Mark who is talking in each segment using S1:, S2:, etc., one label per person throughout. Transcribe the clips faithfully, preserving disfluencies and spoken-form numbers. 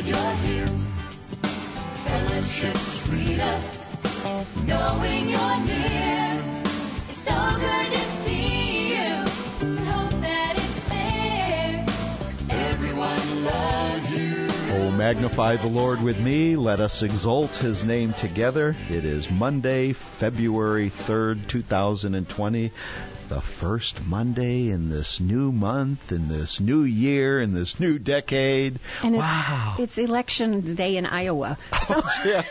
S1: you're here. Fellowship's freedom, knowing you're near. It's so good to see you. Hope that it's there. Everyone loves you.
S2: Oh, magnify the Lord with me. Let us exalt his name together. It is Monday, February third, two thousand twenty. The first Monday in this new month, in this new year, in this new decade.
S3: And it's,
S2: wow.
S3: it's election day in Iowa. So
S2: Oh, yeah.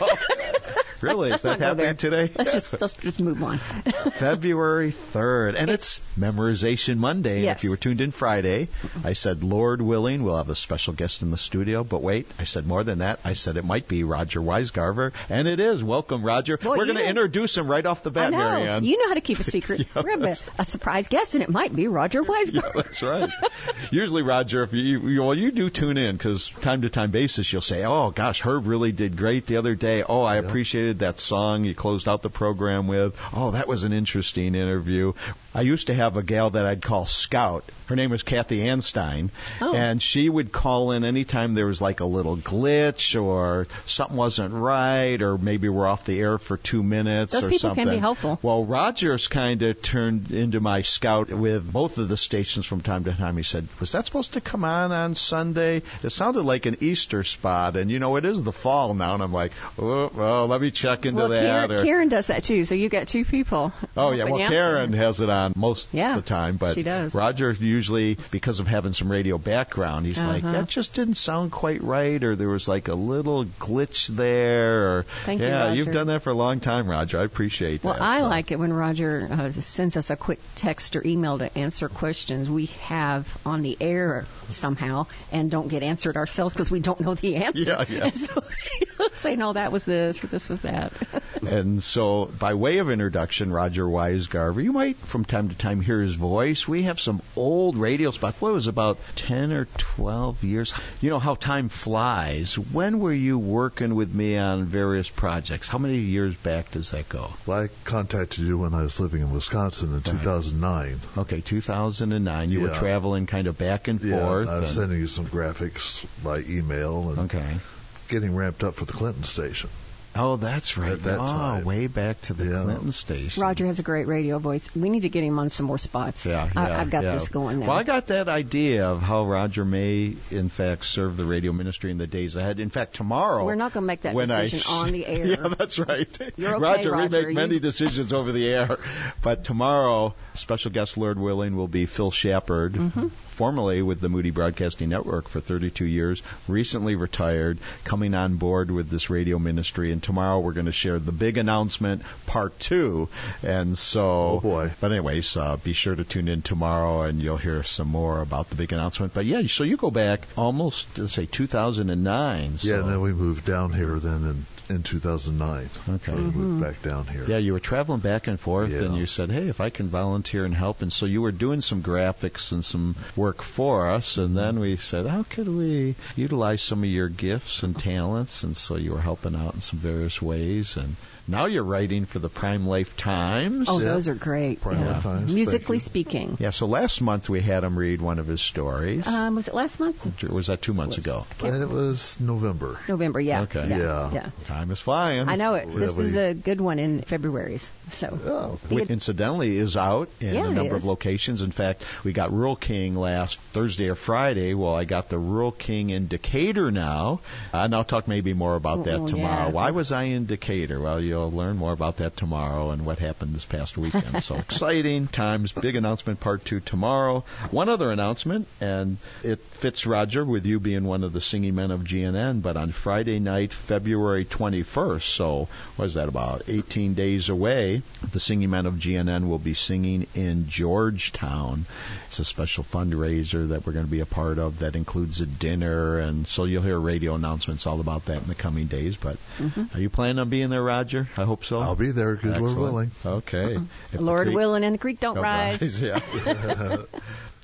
S2: Really? Is that happening today?
S3: Let's just let's just move on.
S2: February third. And it's Memorization Monday.
S3: Yes.
S2: If you were tuned in Friday, I said, Lord willing, we'll have a special guest in the studio. But wait, I said more than that. I said it might be Roger Weisgarver. And it is. Welcome, Roger.
S3: Boy,
S2: we're going to introduce him right off the bat,
S3: I know.
S2: Marianne.
S3: You know how to keep a secret.
S2: Yeah,
S3: We're a, a surprise guest, and it might be Roger Weisgarver.
S2: Yeah, that's right. Usually, Roger, if you, you well, you do tune in because time to time basis, you'll say, "Oh gosh, Herb really did great the other day. Oh, I yeah. appreciated that song you closed out the program with. Oh, that was an interesting interview." I used to have a gal that I'd call Scout. Her name was Kathy Anstein,
S3: oh.
S2: and she would call in anytime there was like a little glitch or something wasn't right, or maybe we're off the air for two minutes
S3: Those
S2: or
S3: people
S2: something.
S3: can be helpful.
S2: Well, Roger's kind of turned into my Scout with both of the stations from time to time. He said, "Was that supposed to come on on Sunday? It sounded like an Easter spot." And, you know, it is the fall now, and I'm like, oh, well, let me check into
S3: well,
S2: that.
S3: Karen,
S2: or,
S3: Karen does that, too, so you got two people.
S2: Oh, yeah, well,
S3: yeah.
S2: Karen has it on most
S3: yeah,
S2: of the time. But
S3: she does.
S2: Roger, usually, because of having some radio background, he's
S3: uh-huh.
S2: like, that just didn't sound quite right, or there was like a little glitch there. Or,
S3: Thank
S2: yeah,
S3: you,
S2: you've done that for a long time, Roger. I appreciate
S3: well,
S2: that.
S3: Well, I
S2: so.
S3: like it when Roger uh, sends us a quick text or email to answer questions we have on the air somehow and don't get answered ourselves because we don't know the answer.
S2: Yeah, yeah.
S3: And so he'll say, no, that was this or this was that.
S2: And so, by way of introduction, Roger Weisgarver, you might from time to time hear his voice. We have some old radio spots. What was it, about ten or twelve years? You know how time flies. When were you working with me on various projects? How many years back does that go?
S4: Well, I contacted you when I was living in Wisconsin in two thousand nine.
S2: Okay, two thousand nine. You
S4: yeah.
S2: were traveling kind of back and
S4: yeah,
S2: forth.
S4: I was
S2: and
S4: sending you some graphics by email and
S2: okay.
S4: getting ramped up for the Clinton station.
S2: Oh, that's right.
S4: At that
S2: oh,
S4: time.
S2: way back to the
S4: yeah.
S2: Clinton station.
S3: Roger has a great radio voice. We need to get him on some more spots.
S2: Yeah, yeah,
S3: I, I've got
S2: yeah.
S3: this going now.
S2: Well, I got that idea of how Roger may, in fact, serve the radio ministry in the days ahead. In fact, tomorrow...
S3: We're not going to make that decision
S2: I,
S3: on the air.
S2: Yeah, that's right.
S3: You're okay,
S2: Roger,
S3: Roger.
S2: we make many
S3: you...
S2: decisions over the air. But tomorrow, special guest, Lord willing, will be Phil Shepard,
S3: mm-hmm.
S2: formerly with the Moody Broadcasting Network for thirty-two years, recently retired, coming on board with this radio ministry. And tomorrow we're going to share the big announcement, part two. And so,
S4: oh boy.
S2: But anyways, uh, be sure to tune in tomorrow and you'll hear some more about the big announcement. But yeah, so you go back almost, let's say, two thousand nine. So.
S4: Yeah, and then we moved down here then in, in two thousand nine.
S2: Okay.
S4: So we
S3: mm-hmm.
S4: moved back down here.
S2: Yeah, you were traveling back and forth
S4: yeah.
S2: and you said, hey, if I can volunteer and help. And so you were doing some graphics and some work for us. And then we said, how could we utilize some of your gifts and talents? And so you were helping out in some various ways. And now you're writing for the Prime Life Times.
S3: Oh,
S4: yeah.
S3: those are great.
S4: Prime
S3: yeah.
S4: Life Times.
S3: Musically speaking.
S2: Yeah, so last month we had him read one of his stories.
S3: Um, was it last month?
S2: Or was that two months
S3: was,
S2: ago?
S4: It was November.
S3: November, yeah.
S2: Okay.
S3: Yeah.
S4: Yeah.
S3: yeah.
S2: Time is flying.
S3: I know it. This
S4: Really?
S3: is a good one in February's. So.
S4: Oh.
S2: Which incidentally is out in
S3: yeah,
S2: a number
S3: of
S2: locations. In fact, we got Rural King last Thursday or Friday. Well, I got the Rural King in Decatur now. Uh, and I'll talk maybe more about that
S3: oh,
S2: tomorrow.
S3: Yeah.
S2: Why was I in Decatur? Well, you'll learn more about that tomorrow and what happened this past weekend. So exciting times. Big announcement part two tomorrow. One other announcement, and it fits, Roger, with you being one of the singing men of G N N, but on Friday night, February twenty-first, so what is that, about eighteen days away, the singing men of G N N will be singing in Georgetown. It's a special fundraiser that we're going to be a part of that includes a dinner, and so you'll hear radio announcements all about that in the coming days. But mm-hmm. Are you planning on being there, Roger? I hope so.
S4: I'll be there because we're willing.
S2: Okay.
S3: Uh-uh. Lord
S2: creek,
S3: willing and the creek don't, don't rise.
S2: rise. Yeah.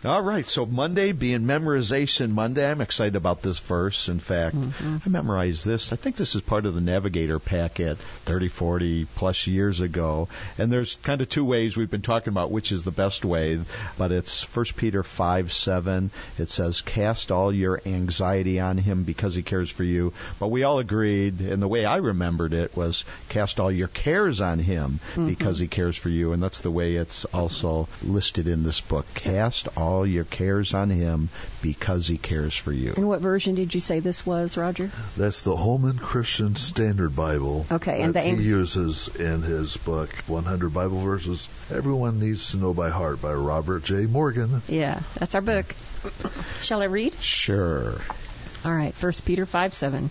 S2: All right, so Monday being Memorization Monday, I'm excited about this verse. In fact, mm-hmm. I memorized this. I think this is part of the Navigator packet thirty, forty plus years ago. And there's kind of two ways we've been talking about which is the best way, but it's First Peter five seven. It says, cast all your anxiety on him because he cares for you. But we all agreed, and the way I remembered it was, cast all your cares on him mm-hmm. because he cares for you. And that's the way it's also listed in this book. Cast all All your cares on him because he cares for you.
S3: And what version did you say this was, Roger?
S4: That's the Holman Christian Standard Bible.
S3: Okay,
S4: and
S3: that
S4: he
S3: ang-
S4: uses in his book, one hundred Bible Verses Everyone Needs to Know by Heart by Robert J. Morgan.
S3: Yeah, that's our book. Shall I read?
S2: Sure.
S3: All right, First Peter five seven.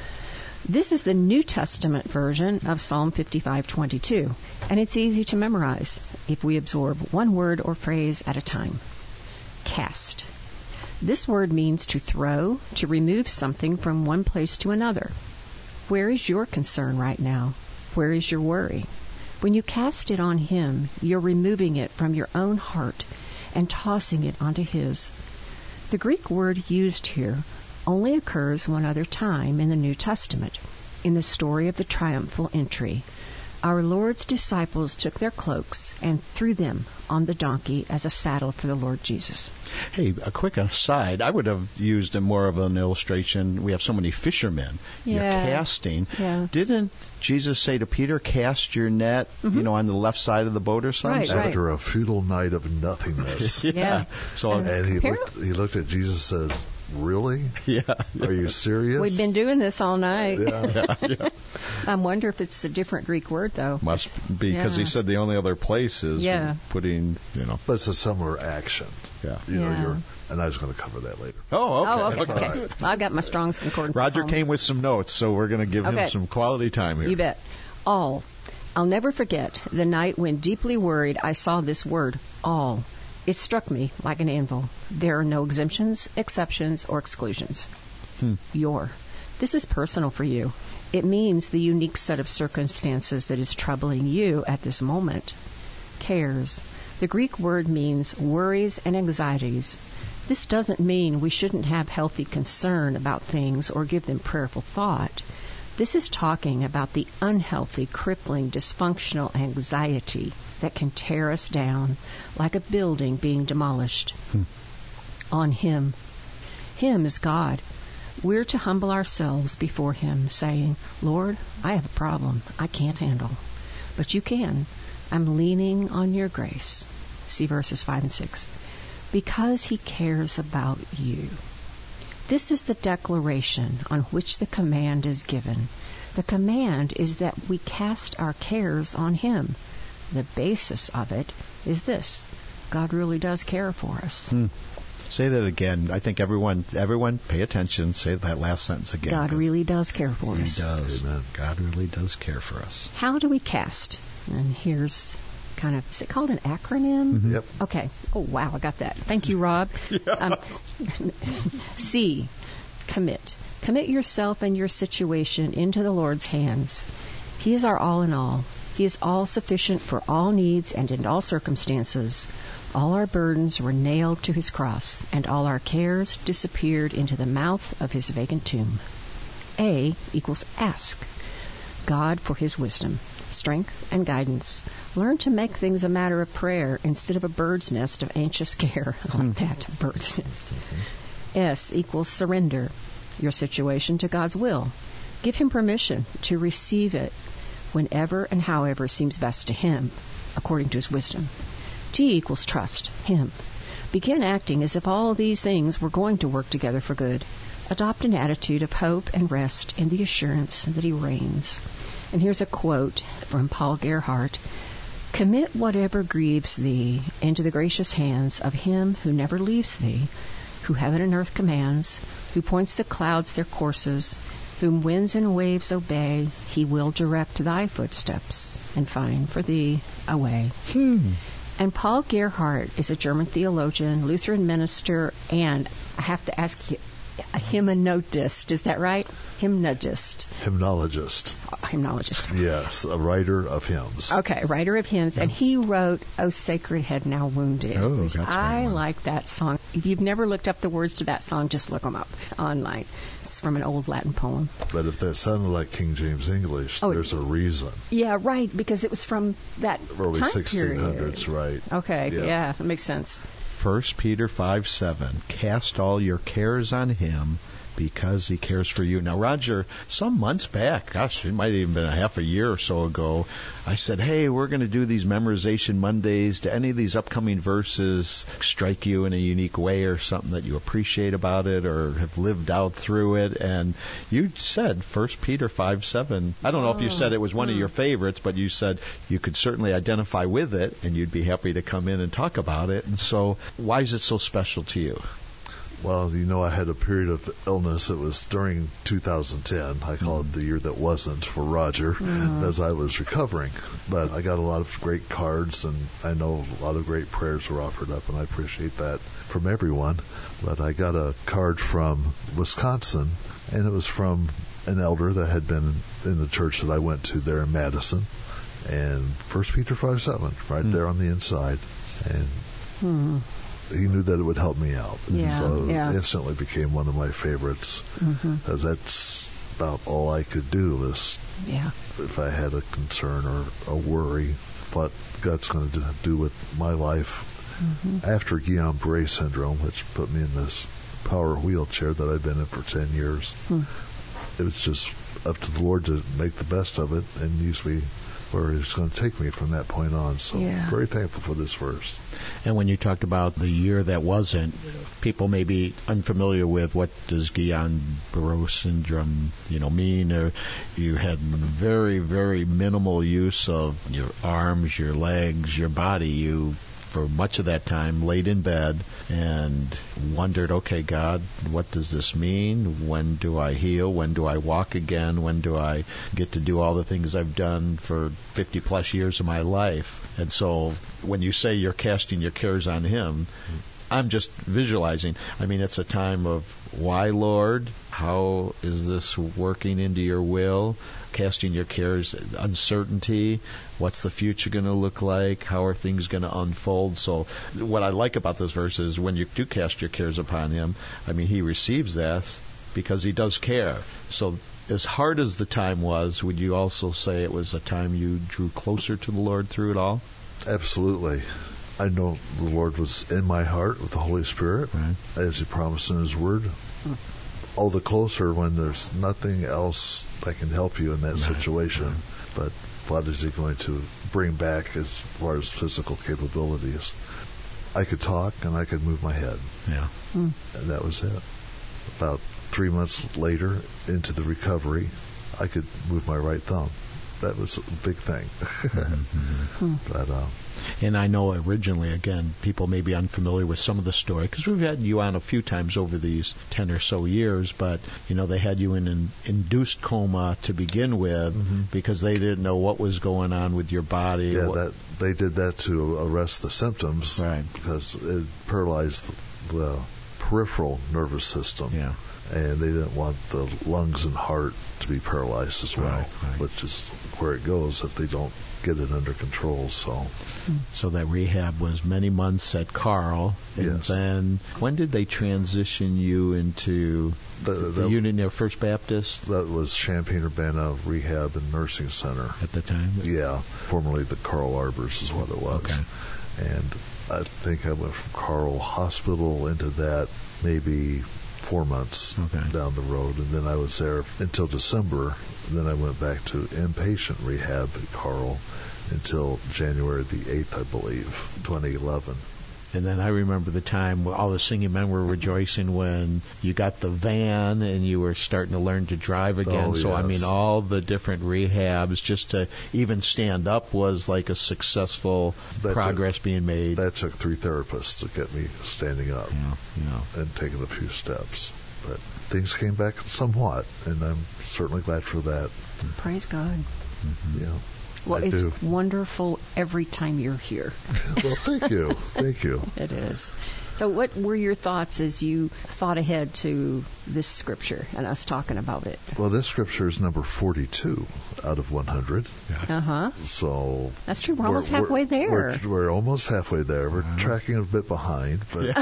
S3: This is the New Testament version of Psalm fifty-five twenty-two, and it's easy to memorize if we absorb one word or phrase at a time. Cast. This word means to throw, to remove something from one place to another. Where is your concern right now? Where is your worry? When you cast it on him, you're removing it from your own heart and tossing it onto his. The Greek word used here only occurs one other time in the New Testament, in the story of the triumphal entry. Our Lord's disciples took their cloaks and threw them on the donkey as a saddle for the Lord Jesus.
S2: Hey, a quick aside, I would have used a more of an illustration. We have so many fishermen.
S3: Yeah.
S2: You're casting.
S3: Yeah.
S2: Didn't Jesus say to Peter, cast your net,
S3: mm-hmm.
S2: you know, on the left side of the boat or something?
S3: Right, right.
S4: After a futile night of nothingness.
S2: yeah.
S3: Yeah.
S2: So
S3: And
S4: And he
S3: Apparently-
S4: looked, he looked at Jesus and says, really?
S2: yeah.
S4: Are you serious?
S3: We've been doing this all night.
S4: Yeah.
S2: yeah, yeah.
S3: I wonder if it's a different Greek word, though.
S2: Must be, because
S3: Yeah.
S2: he said the only other place is
S3: Yeah.
S2: putting, you know.
S4: But it's a similar action.
S2: Yeah.
S4: You know,
S3: Yeah.
S4: you're, and I was going to cover that later.
S2: Oh, okay.
S3: Oh, okay.
S2: okay.
S3: okay. I've got my Strong's Concordance.
S2: Roger
S3: at home.
S2: came with some notes, so we're going to give him
S3: Okay.
S2: some quality time here.
S3: You bet. All. I'll never forget the night when, deeply worried, I saw this word, all. It struck me like an anvil. There are no exemptions, exceptions, or exclusions.
S2: Hmm.
S3: Your. This is personal for you. It means the unique set of circumstances that is troubling you at this moment. Cares. The Greek word means worries and anxieties. This doesn't mean we shouldn't have healthy concern about things or give them prayerful thought. This is talking about the unhealthy, crippling, dysfunctional anxiety that can tear us down like a building being demolished.
S2: Hmm.
S3: On him. Him is God. We're to humble ourselves before him, saying, Lord, I have a problem I can't handle. But you can. I'm leaning on your grace. See verses five and six. Because he cares about you. This is the declaration on which the command is given. The command is that we cast our cares on him. The basis of it is this. God really does care for us.
S2: Hmm. Say that again. I think everyone, everyone, pay attention. Say that last sentence again.
S3: God really does care for
S2: He
S3: us.
S2: does.
S4: Amen.
S2: God really does care for us.
S3: How do we cast? And here's kind of, is it called an acronym?
S2: Mm-hmm.
S4: Yep.
S3: Okay. Oh, wow, I got that. Thank you, Rob.
S2: Yeah.
S3: Um, C, commit. Commit yourself and your situation into the Lord's hands. He is our all in all. He is all sufficient for all needs and in all circumstances. All our burdens were nailed to his cross, and all our cares disappeared into the mouth of his vacant tomb. A equals ask God for his wisdom, strength, and guidance. Learn to make things a matter of prayer instead of a bird's nest of anxious care. I like that, bird's nest. S equals surrender your situation to God's will. Give him permission to receive it whenever and however seems best to him, according to his wisdom. T equals trust him. Begin acting as if all these things were going to work together for good. Adopt an attitude of hope and rest in the assurance that he reigns. And here's a quote from Paul Gerhardt. Commit whatever grieves thee into the gracious hands of him who never leaves thee, who heaven and earth commands, who points the clouds their courses, whom winds and waves obey. He will direct thy footsteps and find for thee a way.
S2: Hmm.
S3: And Paul Gerhardt is a German theologian, Lutheran minister, and I have to ask you, a hymnodist. Is that right? Hymnodist.
S4: Hymnologist.
S3: Oh, hymnologist.
S4: Yes, a writer of hymns.
S3: Okay, writer of hymns, and he wrote "O Sacred Head Now Wounded."
S2: Oh, that's
S3: I
S2: right.
S3: like that song. If you've never looked up the words to that song, just look them up online. It's from an old Latin poem.
S4: But if that sounded like King James English,
S3: Oh,
S4: there's a reason.
S3: Yeah, right, because it was from that
S4: Early
S3: time
S4: sixteen hundreds,
S3: period.
S4: right.
S3: Okay,
S4: Yeah.
S3: yeah, that makes sense.
S2: First Peter five seven, cast all your cares on him because he cares for you. Now, Roger, some months back, gosh, it might have even been a half a year or so ago, I said, hey, we're going to do these memorization Mondays. Do any of these upcoming verses strike you in a unique way or something that you appreciate about it or have lived out through it? And you said First Peter five seven. I don't know if you said it was one of your favorites, but you said you could certainly identify with it and you'd be happy to come in and talk about it. And so why is it so special to you?
S4: Well, you know, I had a period of illness. It was during two thousand ten. I call it the year that wasn't for Roger, as I was recovering. But I got a lot of great cards, and I know a lot of great prayers were offered up, and I appreciate that from everyone. But I got a card from Wisconsin, and it was from an elder that had been in the church that I went to there in Madison. And First Peter five seven, right
S2: Mm.
S4: there on the inside. And
S3: Hmm.
S4: he knew that it would help me out.
S3: Yeah,
S4: so
S3: yeah.
S4: it instantly became one of my favorites.
S3: Mm-hmm.
S4: 'Cause that's about all I could do is
S3: Yeah.
S4: if I had a concern or a worry, what God's going to do with my life.
S3: Mm-hmm.
S4: After Guillain-Barré syndrome, which put me in this power wheelchair that I've been in for ten years,
S3: Hmm.
S4: it was just up to the Lord to make the best of it and use me where He's going to take me from that point on. So
S3: Yeah.
S4: very thankful for this verse.
S2: And when you talked about the year that wasn't, people may be unfamiliar with what does Guillain-Barré syndrome, you know, mean. Or you had very, very minimal use of your arms, your legs, your body. You, for much of that time, laid in bed and wondered, okay, God, what does this mean? When do I heal? When do I walk again? When do I get to do all the things I've done for fifty plus years of my life? And so when you say you're casting your cares on Him, I'm just visualizing. I mean, it's a time of, why, Lord? How is this working into your will? Casting your cares, uncertainty. What's the future going to look like? How are things going to unfold? So what I like about this verse is when you do cast your cares upon Him, I mean, He receives that because He does care. So as hard as the time was, would you also say it was a time you drew closer to the Lord through it all?
S4: Absolutely. I know the Lord was in my heart with the Holy Spirit,
S2: Right.
S4: as He promised in His Word. All the closer when there's nothing else that can help you in that
S2: Right,
S4: situation.
S2: right.
S4: But what is He going to bring back as far as physical capabilities? I could talk and I could move my head,
S2: Yeah.
S3: Hmm.
S4: and that was it. About three months later, into the recovery, I could move my right thumb. That was a big thing.
S2: Mm-hmm.
S4: But uh,
S2: And I know originally, again, people may be unfamiliar with some of the story because we've had you on a few times over these ten or so years, but, you know, they had you in an induced coma to begin with
S4: Mhm.
S2: because they didn't know what was going on with your body.
S4: yeah,
S2: what-
S4: that they did that to arrest the symptoms,
S2: Right.
S4: because it paralyzed the, the peripheral nervous system.
S2: Yeah.
S4: And they didn't want the lungs and heart to be paralyzed as well,
S2: Right, right.
S4: which is where it goes if they don't get it under control. So
S2: So that rehab was many months at Carl. And
S4: Yes.
S2: then when did they transition you into
S4: The-
S2: the,
S4: the-
S2: unit near First Baptist
S4: that was Champaign-Urbana Rehab and Nursing Center.
S2: at the time?
S4: Yeah, formerly the Carl Arbors is what it was.
S2: Okay.
S4: And I think I went from Carl Hospital into that maybe four months
S2: Okay.
S4: down the road, and then I was there until December. And then I went back to inpatient rehab at Carl until January the eighth, I believe, twenty eleven.
S2: And then I remember the time where all the singing men were rejoicing when you got the van and you were starting to learn to drive again.
S4: Oh,
S2: so, I
S4: yes.
S2: mean, all the different rehabs, just to even stand up was like a successful
S4: That
S2: progress
S4: took-
S2: being made.
S4: That took three therapists to get me standing up
S2: yeah, yeah.
S4: and taking a few steps. But things came back somewhat, and I'm certainly glad for that.
S3: Praise God.
S2: Mhm.
S4: Yeah.
S3: Well,
S4: I
S3: it's
S4: do.
S3: wonderful every time you're here.
S4: Well, thank you. Thank you.
S3: It is. So what were your thoughts as you thought ahead to this scripture and us talking about it?
S4: Well, this scripture is number forty-two out of one hundred.
S3: Uh-huh.
S4: So
S3: That's true. We're, almost halfway there.
S4: We're, we're almost halfway there. We're uh-huh. tracking a bit behind, but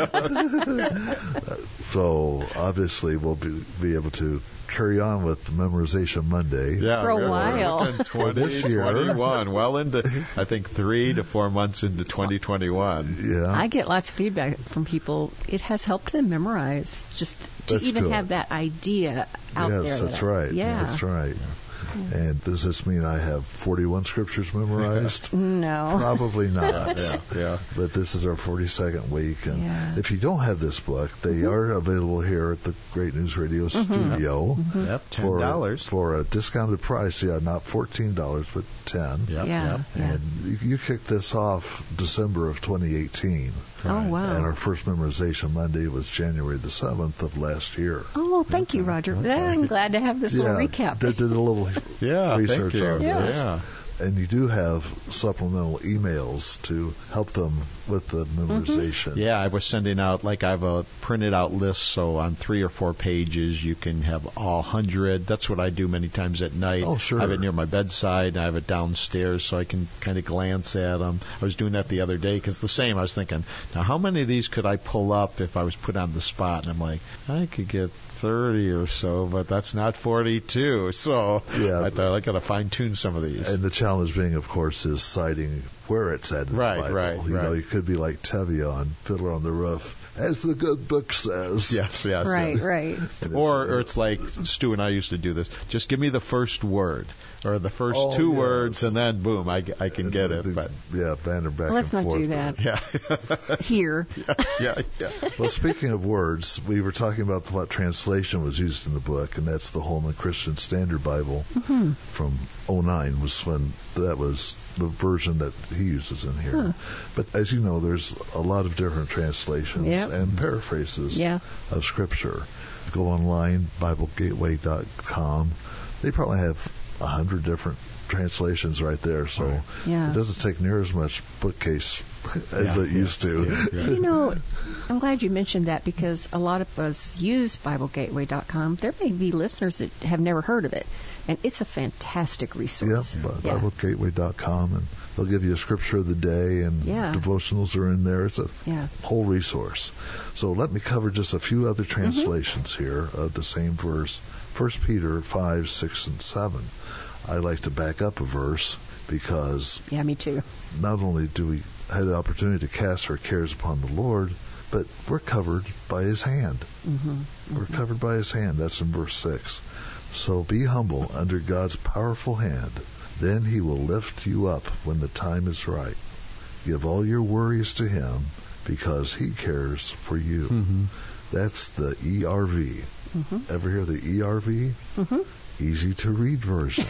S4: so obviously we'll be, be able to carry on with Memorization Monday.
S2: Yeah,
S3: for a
S2: we're,
S3: while.
S2: We're twenty,
S4: this year.
S2: twenty-one, well into, I think, three to four months into twenty twenty-one.
S4: Yeah.
S3: I get lots of feedback from people. It has helped them memorize, just to
S4: That's
S3: even
S4: good.
S3: have that idea out
S4: yes,
S3: there.
S4: that's
S3: that I-
S4: right.
S3: Yeah.
S4: That's right. And does this mean I have forty-one scriptures memorized?
S3: No.
S4: Probably not.
S2: Yeah, yeah.
S4: But this is our forty-second week. And
S3: Yeah.
S4: if you don't have this book, they
S3: Mm-hmm.
S4: are available here at the Great News Radio studio.
S3: Mm-hmm.
S2: Yep, ten
S4: For,
S2: dollars.
S4: for a discounted price. Yeah, not fourteen dollars, but ten.
S2: Yep,
S3: Yeah.
S2: yep.
S3: Yeah.
S4: And you, you kicked this off December of twenty eighteen.
S3: Oh, wow.
S4: And our first memorization Monday was January the seventh of last year.
S3: Oh, thank you, Roger. I'm glad to have this little
S4: yeah,
S3: recap.
S4: Did, did a little
S2: Yeah,
S4: research
S2: thank you.
S4: on
S3: Yes.
S4: this.
S2: Yeah.
S4: And you do have supplemental emails to help them with the memorization.
S2: Yeah, I was sending out, like I have a printed out list, so on three or four pages you can have all hundred. That's what I do many times at night.
S4: Oh, sure.
S2: I have it near my bedside, and I have it downstairs so I can kind of glance at them. I was doing that the other day because the same, I was thinking, now how many of these could I pull up if I was put on the spot? And I'm like, I could get thirty or so, but that's not forty-two. So
S4: Yeah.
S2: I thought I got to fine tune some of these.
S4: And the challenge being, of course, is citing where it's at in
S2: Right,
S4: the Bible.
S2: right,
S4: you
S2: right.
S4: know, you could be like Tevye on Fiddler on the Roof, as the good book says.
S2: Yes, yes.
S3: Right,
S2: yes.
S3: right.
S2: Or, or it's like Stu and I used to do this. Just give me the first word or the first
S4: Oh,
S2: two
S4: yes.
S2: words, and then boom, I, I can get it. But
S4: Yeah, banner back
S3: Let's
S4: and
S3: not
S4: forth.
S3: do that.
S2: yeah,
S3: Here.
S2: yeah, yeah.
S4: Well, speaking of words, we were talking about what translation was used in the book, and that's the Holman Christian Standard Bible
S3: Mm-hmm.
S4: from oh nine was when that was the version that he uses in here. But as you know, there's a lot of different translations
S3: Yep.
S4: and paraphrases
S3: Yeah.
S4: of Scripture. Go online, Bible Gateway dot com. They probably have a hundred different translations right there, so
S3: Yeah.
S4: it doesn't take near as much bookcase as
S2: Yeah,
S4: it
S2: yeah,
S4: used to.
S2: yeah, yeah.
S3: You know, I'm glad you mentioned that because a lot of us use Bible Gateway dot com. There may be listeners that have never heard of it, and it's a fantastic
S4: Yeah,
S3: resource.
S4: Bi- Bible Gateway dot com, and they'll give you a scripture of the day, and
S3: Yeah.
S4: devotionals are in there. It's a
S3: Yeah.
S4: whole resource. So let me cover just a few other translations here of the same verse. First Peter five, six, and seven. I like to back up a verse because
S3: Yeah, me too.
S4: not only do we have the opportunity to cast our cares upon the Lord, but we're covered by His hand.
S3: Mm-hmm.
S4: We're covered by His hand. That's in verse six. So be humble under God's powerful hand. Then He will lift you up when the time is right. Give all your worries to Him because He cares for you.
S2: Mm-hmm.
S4: That's the E R V.
S3: Mm-hmm.
S4: Ever hear the E R V?
S3: Mm-hmm.
S4: Easy to read version.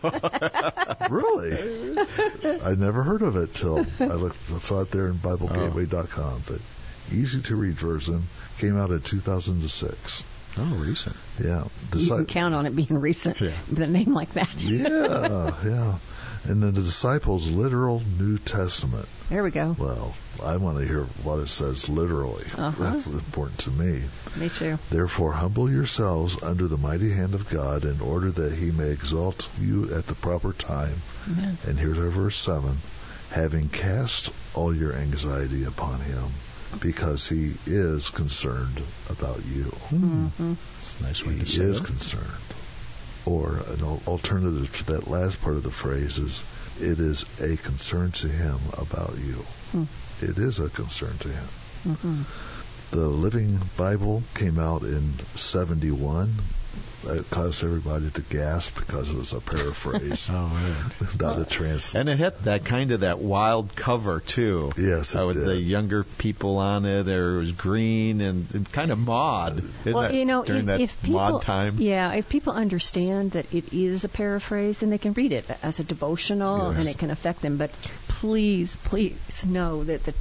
S4: Really? I never heard of it till I looked, I saw it there in Bible Gateway dot com. But easy to read version came out in two thousand six.
S2: Oh, recent.
S4: Yeah.
S3: You can
S4: Disci-
S3: count on it being recent
S2: Yeah.
S3: with a name like that.
S4: yeah, yeah. And then the Disciples' literal New Testament.
S3: There we go.
S4: Well, I want to hear what it says literally.
S3: Uh-huh.
S4: That's important to me.
S3: Me too.
S4: Therefore, humble yourselves under the mighty hand of God in order that He may exalt you at the proper time.
S3: Amen.
S4: And here's our verse seven. Having cast all your anxiety upon Him, because He is concerned about you.
S3: Mm-hmm.
S2: It's a nice way
S4: He
S2: to say
S4: is
S2: it.
S4: concerned. Or an al- alternative to that last part of the phrase is, it is a concern to Him about you.
S3: Hmm.
S4: It is a concern to Him.
S3: Mm-hmm.
S4: The Living Bible came out in seventy-one. It caused everybody to gasp because it was a paraphrase,
S2: Oh, right.
S4: not a translation.
S2: And it had that kind of that wild cover too.
S4: Yes, it
S2: uh, with
S4: did.
S2: the younger people on it. There it was green and, and kind of mod. Isn't
S3: Well,
S2: that
S3: you know,
S2: during
S3: if,
S2: that
S3: if people,
S2: mod time.
S3: yeah, if people understand that it is a paraphrase, then they can read it as a devotional,
S4: Yes.
S3: and it can affect them. But please, please know that the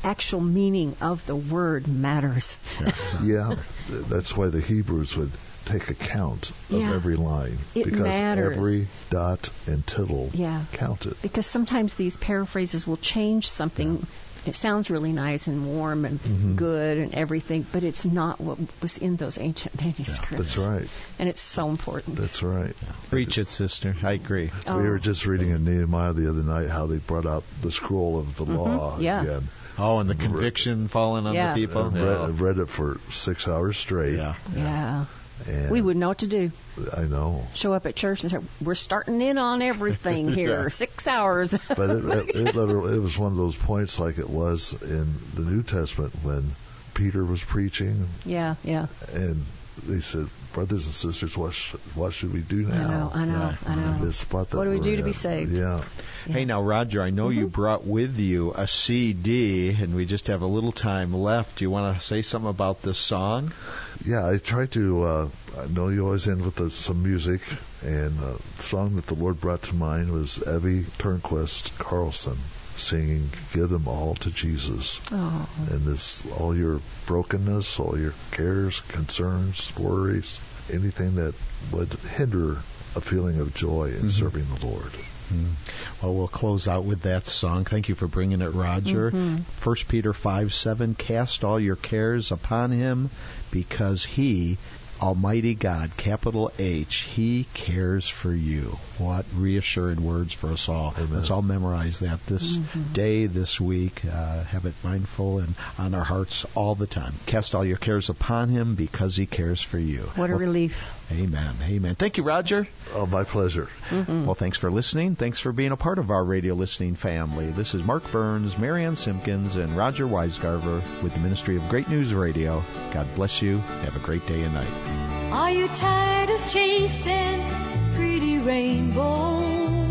S3: actual meaning of the word matters.
S4: Yeah, that's why the Hebrews would take account of
S3: Yeah.
S4: every line.
S3: It
S4: because
S3: matters.
S4: every dot and tittle
S3: Yeah.
S4: counted.
S3: Because sometimes these paraphrases will change something. It sounds really nice and warm and
S4: Mhm.
S3: good and everything, but it's not what was in those ancient manuscripts.
S4: That's right.
S3: And it's so important.
S4: That's right.
S2: Preach it, sister. I agree.
S3: Oh.
S4: We were just reading in Nehemiah the other night how they brought out the scroll of the law
S3: Yeah.
S4: again.
S2: Oh, and the conviction falling on
S3: Yeah.
S2: the people.
S4: I've read, I've read it for six hours straight.
S2: Yeah.
S3: Yeah.
S4: And
S3: We wouldn't know what to do.
S4: I know.
S3: Show up at church and say, we're starting in on everything here.
S2: Yeah.
S3: Six hours.
S4: But it, it, it, literally, it was one of those points like it was in the New Testament when Peter was preaching,
S3: yeah, yeah.
S4: and they said, "Brothers and sisters, what sh- what should we do
S3: I know,
S4: now?"
S3: I know,
S2: Yeah.
S3: I know.
S4: In this spot that
S3: What do we
S4: we're
S3: do to be
S4: in.
S3: saved?
S4: Yeah.
S2: Hey, now, Roger, I know you brought with you a C D, and we just have a little time left. Do you want to say something about this song?
S4: Yeah, I try to. Uh, I know you always end with uh, some music, and uh, the song that the Lord brought to mind was Evie Turnquist Carlson singing "Give Them All to Jesus,"
S3: Oh,
S4: and it's all your brokenness, all your cares, concerns, worries, anything that would hinder a feeling of joy in serving the Lord.
S2: Hmm. Well, we'll close out with that song. Thank you for bringing it, Roger. First Peter five seven, cast all your cares upon him because he, Almighty God, capital H, he cares for you. What reassuring words for us all.
S4: Amen.
S2: Let's all memorize that this day, this week. Uh, have it mindful and on our hearts all the time. Cast all your cares upon him because he cares for you.
S3: what a
S2: Well,
S3: relief.
S2: Amen. Amen. Thank you, Roger.
S4: Oh, my pleasure.
S2: Well, thanks for listening. Thanks for being a part of our radio listening family. This is Mark Burns, Marianne Simpkins, and Roger Weisgarver with the Ministry of Great News Radio. God bless you. Have a great day and night.
S1: Are you tired of chasing pretty rainbows?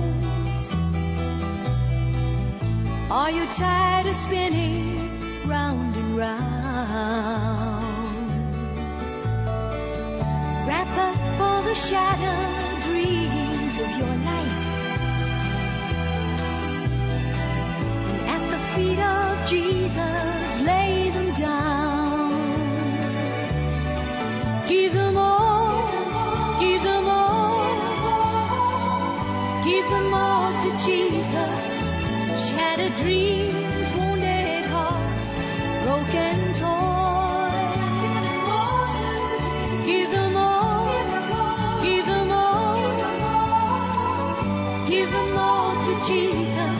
S1: Are you tired of spinning round and round? Wrap up all the shattered dreams of your life, and at the feet of Jesus lay them down. Give them all, give them all, give them all to Jesus. Shattered dreams, wounded hearts, broken toys. Give them all, give them all, give them all to Jesus.